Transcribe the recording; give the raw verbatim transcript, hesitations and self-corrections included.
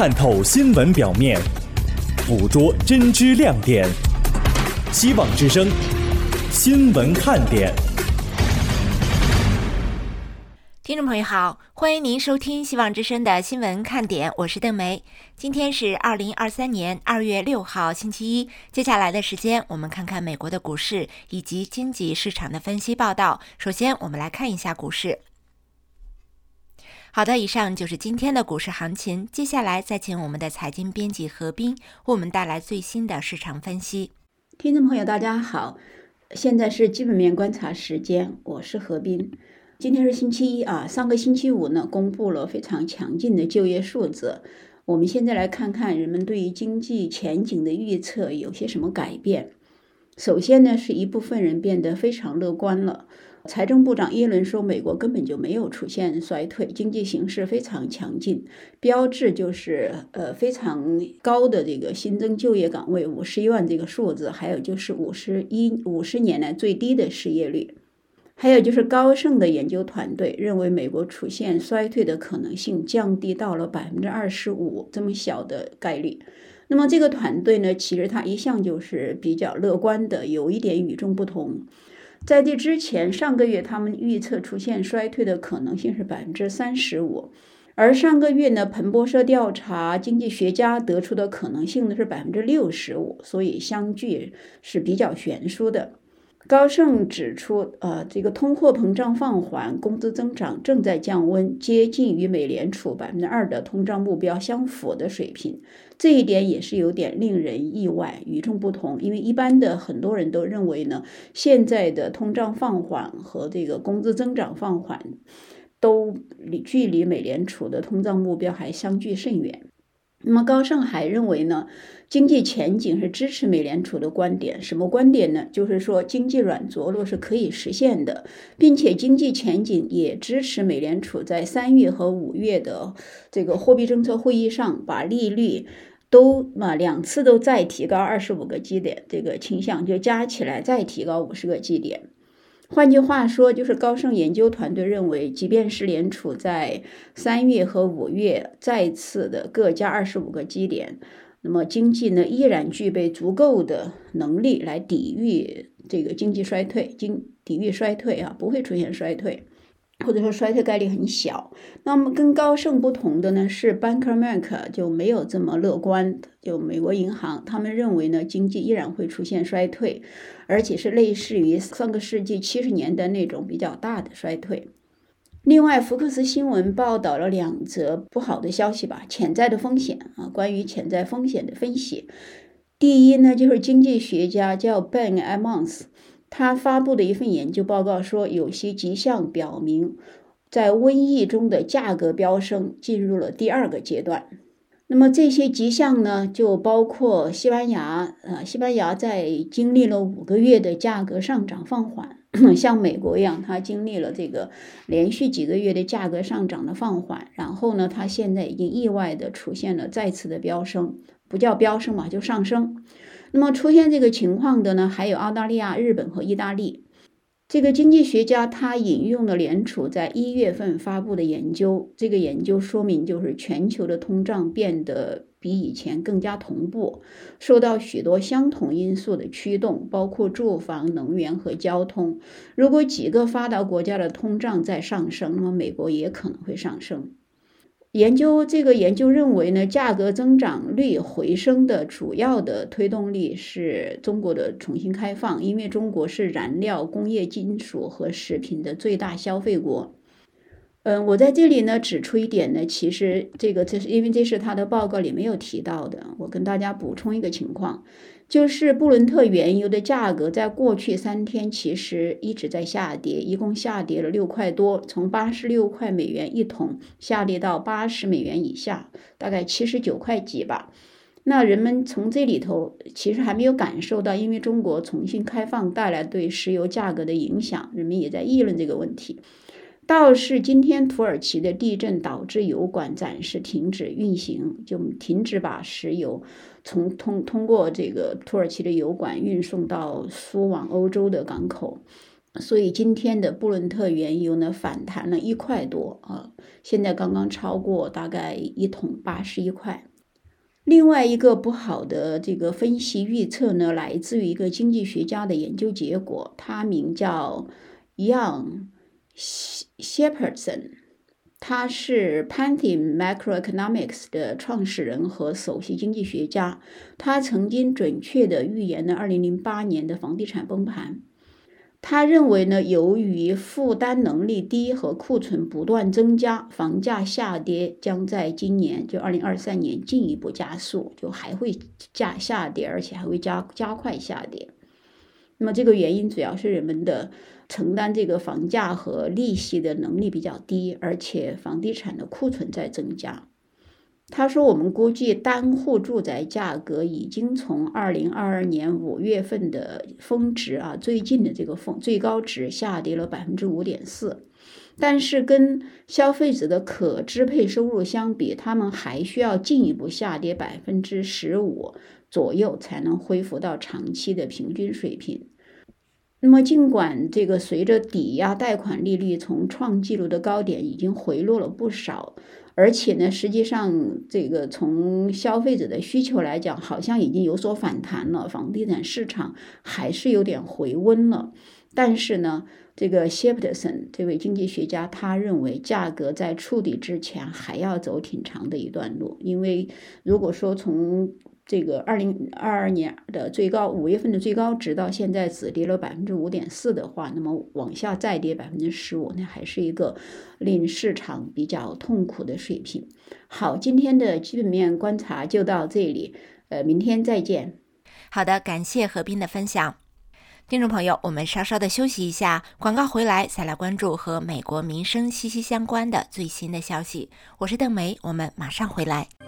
探透新闻表面，捕捉真知亮点。希望之声，新闻看点。 听众朋友好，欢迎您收听希望之声的新闻看点，我是邓梅。今天是二零二三年二月六号星期一，接下来的时间我们看看美国的股市以及经济市场的分析报道。首先我们来看一下股市。好的，以上就是今天的股市行情，接下来再请我们的财经编辑何斌为我们带来最新的市场分析。 听众朋友大家好，现在是基本面观察时间，我是何斌。今天是星期一啊，上个星期五呢，公布了非常强劲的就业数字。我们现在来看看人们对于经济前景的预测有些什么改变。首先呢，是一部分人变得非常乐观了。财政部长耶伦说，美国根本就没有出现衰退，经济形势非常强劲，标志就是呃非常高的这个新增就业岗位五十一万这个数字，还有就是五十一五十年来最低的失业率。还有就是高盛的研究团队认为美国出现衰退的可能性降低到了 百分之二十五 这么小的概率。那么这个团队呢，其实它一向就是比较乐观的，有一点与众不同。在这之前，上个月他们预测出现衰退的可能性是 百分之三十五， 而上个月呢，彭博社调查经济学家得出的可能性呢是 百分之六十五， 所以相距是比较悬殊的。高盛指出，呃，这个通货膨胀放缓，工资增长正在降温，接近与美联储 百分之二 的通胀目标相符的水平。这一点也是有点令人意外，与众不同。因为一般的很多人都认为呢，现在的通胀放缓和这个工资增长放缓都离距离美联储的通胀目标还相距甚远。那么高盛还认为呢，经济前景是支持美联储的观点。什么观点呢？就是说经济软着陆是可以实现的，并且经济前景也支持美联储在三月和五月的这个货币政策会议上把利率都嘛两次都再提高二十五个基点，这个倾向就加起来再提高五十个基点。换句话说，就是高盛研究团队认为，即便是联储在三月和五月再次的各加二十五个基点，那么经济呢依然具备足够的能力来抵御这个经济衰退，经抵御衰退啊，不会出现衰退，或者说衰退概率很小。那么跟高盛不同的呢是 Bank of America 就没有这么乐观，就美国银行他们认为呢经济依然会出现衰退，而且是类似于上个世纪七十年代那种比较大的衰退。另外，福克斯新闻报道了两则不好的消息吧，潜在的风险啊，关于潜在风险的分析。第一呢，就是经济学家叫 Ben Emmons， 他发布的一份研究报告说，有些迹象表明，在瘟疫中的价格飙升进入了第二个阶段。那么这些迹象呢，就包括西班牙，呃，西班牙在经历了五个月的价格上涨放缓，像美国一样，它经历了这个连续几个月的价格上涨的放缓，然后呢，它现在已经意外的出现了再次的飙升，不叫飙升嘛，就上升。那么出现这个情况的呢，还有澳大利亚、日本和意大利。这个经济学家他引用了联储在一月份发布的研究，这个研究说明就是全球的通胀变得比以前更加同步，受到许多相同因素的驱动，包括住房、能源和交通。如果几个发达国家的通胀在上升，那么美国也可能会上升。研究这个研究认为呢，价格增长率回升的主要的推动力是中国的重新开放，因为中国是燃料、工业金属和食品的最大消费国。嗯，我在这里呢指出一点呢，其实这个这是因为这是他的报告里没有提到的，我跟大家补充一个情况，就是布伦特原油的价格在过去三天其实一直在下跌，一共下跌了六块多，从八十六块美元一桶下跌到八十美元以下，大概七十九块几吧。那人们从这里头其实还没有感受到，因为中国重新开放带来对石油价格的影响，人们也在议论这个问题。倒是今天土耳其的地震导致油管暂时停止运行，就停止把石油从通通过这个土耳其的油管运送到输往欧洲的港口，所以今天的布伦特原油呢反弹了一块多啊，现在刚刚超过大概一桶八十一块。 另外一个不好的这个分析预测呢，来自于一个经济学家的研究结果，他名叫 Young Shepherdson， 他是 Pantheon Macroeconomics 的创始人和首席经济学家，他曾经准确地预言了二零零八年的房地产崩盘。他认为呢，由于负担能力低和库存不断增加，房价下跌将在今年就二零二三年进一步加速，就还会加下跌，而且还会加加快下跌。那么这个原因主要是人们的承担这个房价和利息的能力比较低，而且房地产的库存在增加。他说，我们估计单户住宅价格已经从二零二二年五月份的峰值啊，最近的这个峰最高值下跌了 百分之五点四， 但是跟消费者的可支配收入相比，他们还需要进一步下跌 百分之十五 左右才能恢复到长期的平均水平。那么尽管这个随着抵押贷款利率从创纪录的高点已经回落了不少，而且呢，实际上这个从消费者的需求来讲，好像已经有所反弹了，房地产市场还是有点回温了。但是呢，这个 Shepherdson 这位经济学家他认为，价格在触底之前还要走挺长的一段路，因为如果说从这个二零二二年的最高五月份的最高值到现在只跌了 百分之五点四 的话，那么往下再跌 百分之十五， 那还是一个令市场比较痛苦的水平。好，今天的基本面观察就到这里，呃，明天再见。 好的，感谢何斌的分享。听众朋友，我们稍稍的休息一下，广告回来再来关注和美国民生息息相关的最新的消息。我是邓梅，我们马上回来。